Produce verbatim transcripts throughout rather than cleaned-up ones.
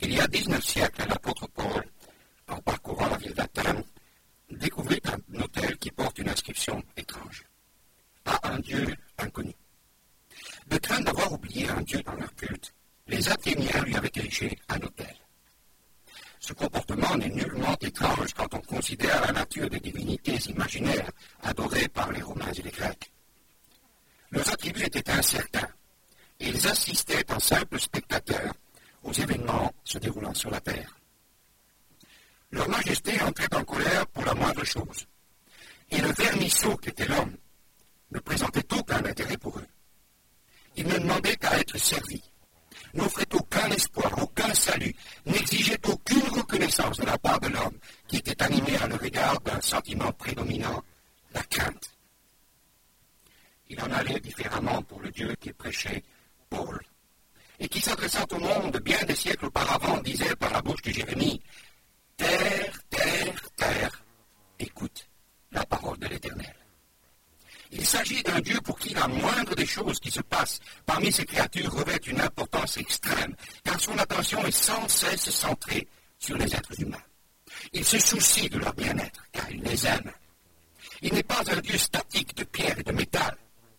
Il y a dix-neuf siècles, l'apôtre Paul, en parcourant la ville d'Athènes, découvrit un autel qui porte une inscription étrange. À un Dieu inconnu. De crainte d'avoir oublié un Dieu dans leur culte, les Athéniens lui avaient érigé un autel. Ce comportement n'est nullement étrange quand on considère la nature des divinités imaginaires adorées par les Romains et les Grecs. Leurs attributs étaient incertains, et ils assistaient en simples spectateurs aux événements se déroulant sur la terre. Leur majesté entrait en colère pour la moindre chose, et le vermisseau qu'était l'homme ne présentait aucun intérêt pour eux. Ils ne demandaient qu'à être servis, n'offraient aucun espoir, aucun salut, n'exigeaient aucune reconnaissance de la part de l'homme qui était animé à leur égard d'un sentiment prédominant, la crainte. Il en allait différemment pour le Dieu qui prêchait Paul, et qui, s'adressant au monde bien des siècles auparavant, disait par la bouche de Jérémie, « Terre, terre, terre, écoute la parole de l'Éternel. » Il s'agit d'un Dieu pour qui la moindre des choses qui se passent parmi ses créatures revêt une importance extrême, car son attention est sans cesse centrée sur les êtres humains. Il se soucie de leur bien-être, car il les aime. Il n'est pas un Dieu statique de pierre et de métal.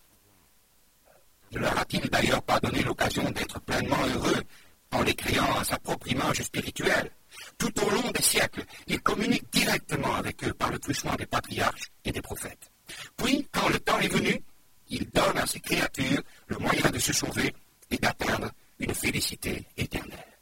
Ne leur a-t-il d'ailleurs pas donné l'occasion d'être pleinement heureux en les créant à sa propre image spirituelle? Tout au long des siècles, il communique directement avec eux par le truchement des patriarches et des prophètes. Puis, quand le temps est venu, il donne à ses créatures le moyen de se sauver et d'atteindre une félicité éternelle.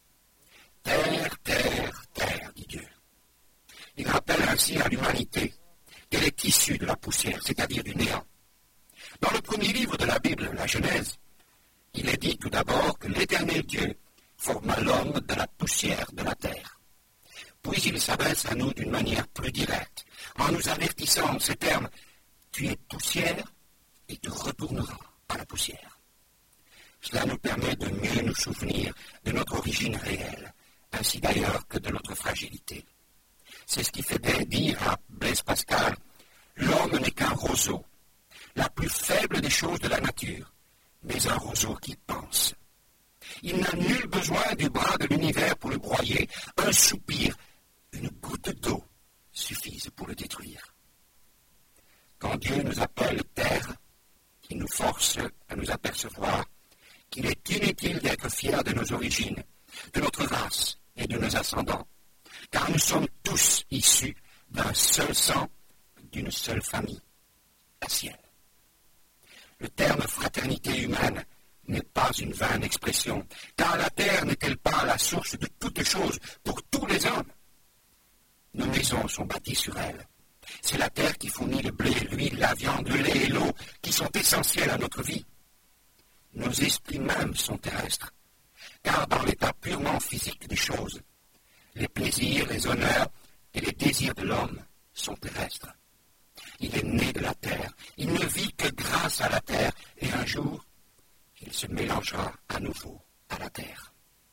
Terre, terre, terre, dit Dieu. Il rappelle ainsi à l'humanité qu'elle est issue de la poussière, c'est-à-dire du néant. Dans le premier livre de la Bible, la Genèse, il est dit tout d'abord que l'Éternel Dieu forma l'homme de la poussière de la terre. Puis il s'adresse à nous d'une manière plus directe, en nous avertissant en ces termes, « Tu es poussière et tu retourneras à la poussière. » Cela nous permet de mieux nous souvenir de notre origine réelle, ainsi d'ailleurs que de notre fragilité. C'est ce qui fait dire à Blaise Pascal, « L'homme n'est qu'un roseau, la plus faible des choses de la nature, mais un roseau qui pense. Il n'a nul besoin du bras de l'univers pour le broyer, un soupir, une goutte d'eau suffisent pour le détruire. » Quand Dieu nous appelle terre, il nous force à nous apercevoir qu'il est inutile d'être fiers de nos origines, de notre race et de nos ascendants, car nous sommes tous issus d'un seul sang, d'une seule famille, la sienne. Le terme fraternité humaine n'est pas une vaine expression, car la terre n'est-elle pas la source de toutes choses pour tous les hommes? Nos maisons sont bâties sur elle. C'est la terre qui fournit le blé, l'huile, la viande, le lait et l'eau qui sont essentiels à notre vie. Nos esprits mêmes sont terrestres, car dans l'état purement physique des choses, les plaisirs, les honneurs et les désirs de l'homme sont terrestres. Il est né de la terre, il ne vit que grâce à la terre, et un jour, il se mélangera à nouveau à la terre.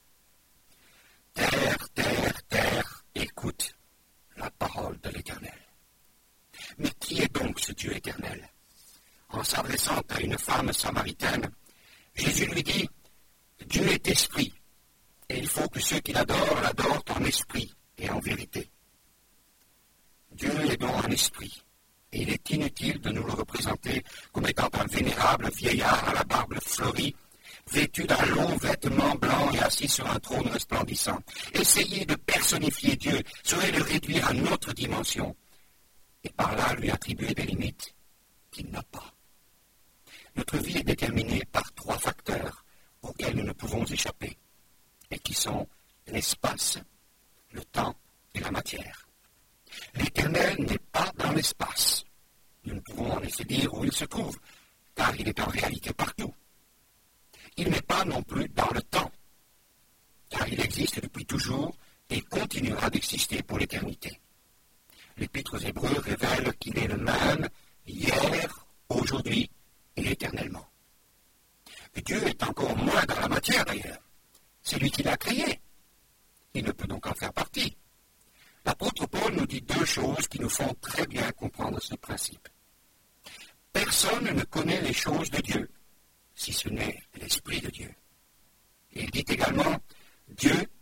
Terre, terre, terre, écoute la parole de l'Éternel. Mais qui est donc ce Dieu éternel? En s'adressant à une femme samaritaine, Jésus lui dit, Dieu est esprit, et il faut que ceux qui l'adorent l'adorent en esprit et en vérité. Dieu est donc un esprit, et il est inutile de nous le représenter comme étant un vénérable vieillard à la barbe fleurie, vêtu d'un long vêtement blanc et assis sur un trône resplendissant. Essayer de personnifier Dieu serait le réduire à notre dimension, et par là lui attribuer des limites qu'il n'a pas. Notre vie est déterminée par trois facteurs auxquels nous ne pouvons échapper, et qui sont l'espace, le temps et la matière. L'Éternel n'est pas dans l'espace. Nous ne pouvons en effet dire où il se trouve, car il est en réalité partout. Il n'est pas non plus dans le temps, car il existe depuis toujours et continuera d'exister pour l'éternité. L'Épître aux Hébreux révèle qu'il est le même hier, aujourd'hui et éternellement. Et Dieu est encore moins dans la matière d'ailleurs. C'est lui qui l'a créé. Il ne peut donc en faire partie. L'apôtre Paul nous dit deux choses qui nous font très bien comprendre ce principe. Personne ne connaît les choses de Dieu, si ce n'est l'Esprit de Dieu. Et il dit également, Dieu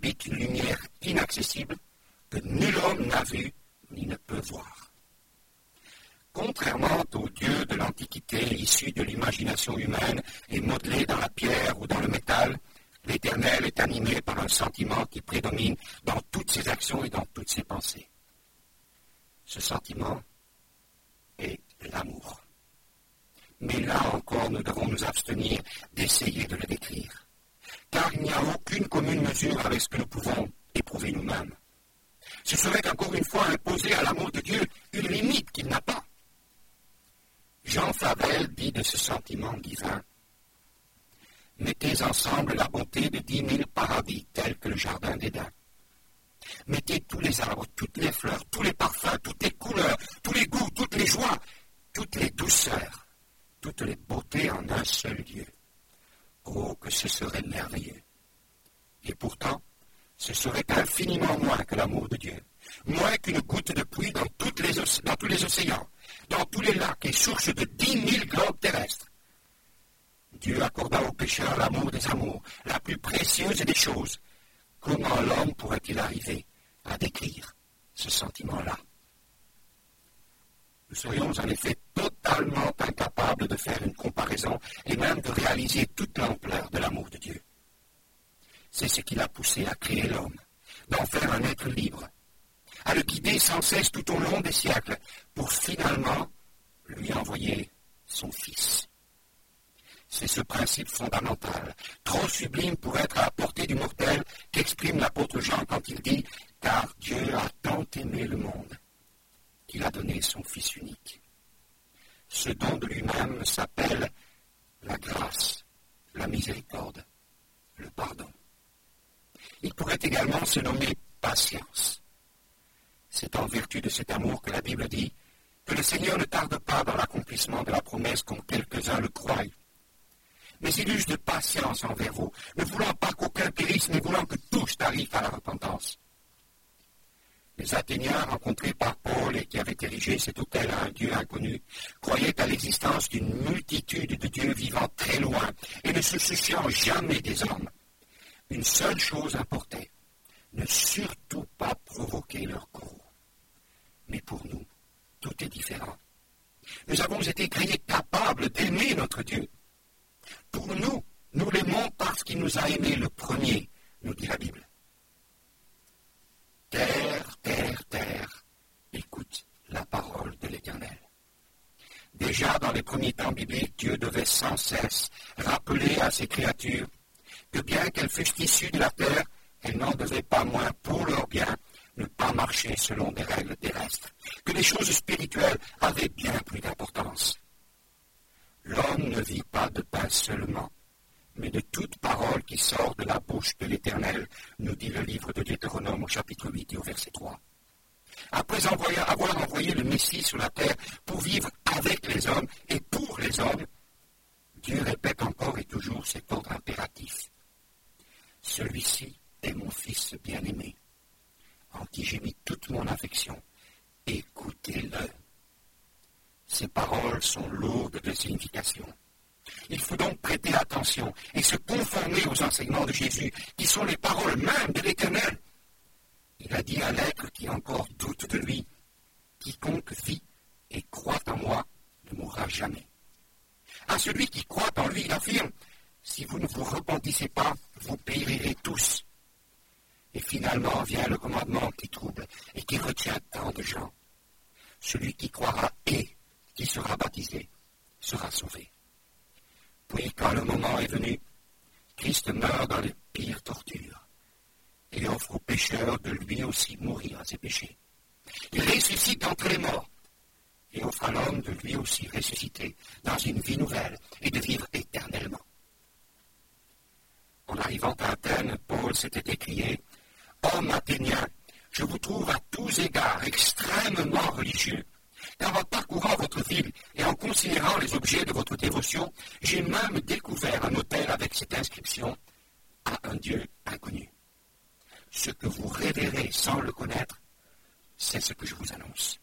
habite une lumière inaccessible que nul homme n'a vue ni ne peut voir. Contrairement au Dieu de l'Antiquité, issu de l'imagination humaine et modelé dans la pierre ou dans le métal, l'Éternel est animé par un sentiment qui prédomine dans toutes ses actions et dans toutes ses pensées. Ce sentiment est l'amour. Mais là encore, nous devons nous abstenir d'essayer de le décrire, car il n'y a aucune commune mesure avec ce que nous pouvons éprouver nous-mêmes. Ce serait encore une fois imposer à l'amour de Dieu une limite qu'il n'a pas. Jean Favel dit de ce sentiment divin: « Mettez ensemble la bonté de dix mille paradis, tels que le jardin d'Éden. Mettez tous les arbres, toutes les fleurs, tous les parfums, toutes les couleurs, tous les goûts, toutes les joies, toutes les douceurs, toutes les beautés en un seul lieu. Oh, que ce serait merveilleux! Et pourtant, ce serait infiniment moins que l'amour de Dieu, moins qu'une goutte de pluie dans, toutes les oce- dans tous les océans, dans tous les lacs et sources de dix mille globes terrestres. Dieu accorda aux pécheurs l'amour des amours, la plus précieuse des choses. Comment l'homme pourrait-il arriver à décrire ce sentiment-là? Nous serions en effet totalement incapables de faire une comparaison et même de réaliser toute l'ampleur de l'amour de Dieu. C'est ce qui l'a poussé à créer l'homme, d'en faire un être libre, à le guider sans cesse tout au long des siècles, pour finalement lui envoyer son Fils. C'est ce principe fondamental, trop sublime pour être à la portée du mortel, qu'exprime l'apôtre Jean quand il dit « Car Dieu a tant aimé le monde qu'il a donné son Fils unique. » Ce don de lui-même s'appelle la grâce, la miséricorde, le pardon. Il pourrait également se nommer patience. C'est en vertu de cet amour que la Bible dit que le Seigneur ne tarde pas dans l'accomplissement de la promesse comme quelques-uns le croient. Mais il use de patience envers vous, ne voulant pas qu'aucun périsse, mais voulant que tous arrivent à la repentance. Les Athéniens rencontrés par Paul et qui avaient érigé cet autel à un Dieu inconnu croyaient à l'existence d'une multitude de dieux vivant très loin et ne se souciant jamais des hommes. Une seule chose importait, ne surtout pas provoquer leur courroux. Mais pour nous, tout est différent. Nous avons été créés capables d'aimer notre Dieu. Pour nous, nous l'aimons parce qu'il nous a aimés le premier, nous dit la Bible. Terre, terre, terre, écoute la parole de l'Éternel. Déjà dans les premiers temps bibliques, Dieu devait sans cesse rappeler à ses créatures que bien qu'elles fussent issues de la terre, elles n'en devaient pas moins pour leur bien ne pas marcher selon des règles terrestres, que les choses spirituelles avaient bien plus d'importance. L'homme ne vit pas de pain seulement, mais de toute parole qui sort de la bouche de l'Éternel, nous dit le livre de Deutéronome au chapitre huit et au verset trois. Après envoyer, avoir envoyé le Messie sur la terre pour vivre avec les hommes et pour les hommes, Dieu répète encore et toujours cet ordre impératif. Celui-ci est mon Fils bien-aimé, en qui j'ai mis toute mon affection. Écoutez-le. Ces paroles sont lourdes de signification. Il faut donc prêter attention et se conformer aux enseignements de Jésus, qui sont les paroles mêmes de l'Éternel. Il a dit à l'être qui encore doute de lui, « Quiconque vit et croit en moi ne mourra jamais. » À celui qui croit en lui, il affirme, « Si vous ne vous repentissez pas, vous périrez tous. » Et finalement vient le commandement qui trouble et qui retient tant de gens. Celui qui croira et qui sera baptisé sera sauvé. Puis, quand le moment est venu, Christ meurt dans les pires tortures et offre aux pécheurs de lui aussi mourir à ses péchés. Il ressuscite entre les morts et offre à l'homme de lui aussi ressusciter dans une vie nouvelle et de vivre éternellement. En arrivant à Athènes, Paul s'était écrié « Hommes athéniens, je vous trouve à tous égards extrêmement religieux. Car en parcourant votre ville et en considérant les objets de votre dévotion, j'ai même découvert un autel avec cette inscription « À un Dieu inconnu ». Ce que vous révérez sans le connaître, c'est ce que je vous annonce.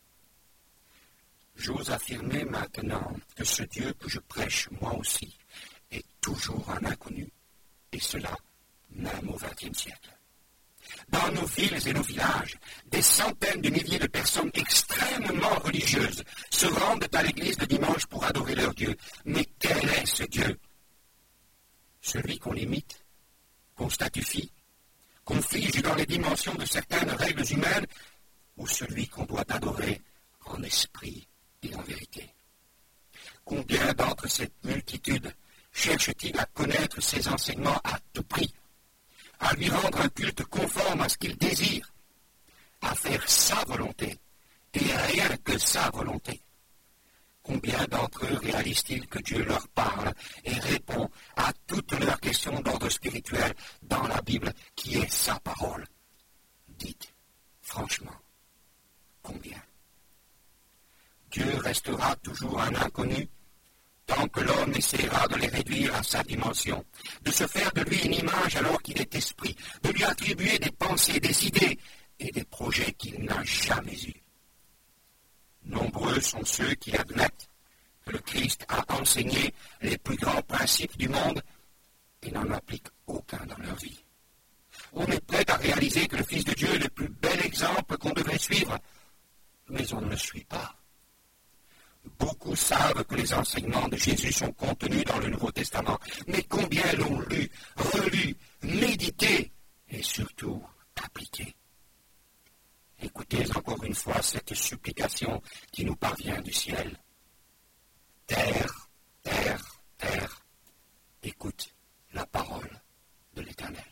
J'ose affirmer maintenant que ce Dieu que je prêche moi aussi est toujours un inconnu, et cela même au vingtième siècle. Dans nos villes et nos villages, des centaines de milliers de personnes extrêmement religieuses se rendent à l'église le dimanche pour adorer leur Dieu. Mais quel est ce Dieu? Celui qu'on imite, qu'on statufie, qu'on fige dans les dimensions de certaines règles humaines, ou celui qu'on doit adorer en esprit et en vérité? Combien d'entre cette multitude cherche-t-il à connaître ses enseignements à tout prix, à lui rendre un culte conforme à ce qu'il désire, à faire sa volonté et rien que sa volonté? Combien d'entre eux réalisent-ils que Dieu leur parle et répond à toutes leurs questions d'ordre spirituel dans la Bible qui est sa parole? Dites, franchement, combien? Dieu restera toujours un inconnu tant que l'homme essaiera de les réduire à sa dimension, de se faire de lui une image alors qu'il est esprit, de lui attribuer des pensées, des idées et des projets qu'il n'a jamais eus. Nombreux sont ceux qui admettent que le Christ a enseigné les plus grands principes du monde et n'en appliquent aucun dans leur vie. On est prêt à réaliser que le Fils de Dieu est le plus bel exemple qu'on devrait suivre, mais on ne le suit pas. Beaucoup savent que les enseignements de Jésus sont contenus dans le Nouveau Testament, mais combien l'ont lu, relu, médité et surtout appliqué? Écoutez encore une fois cette supplication qui nous parvient du ciel. Terre, terre, terre, écoute la parole de l'Éternel.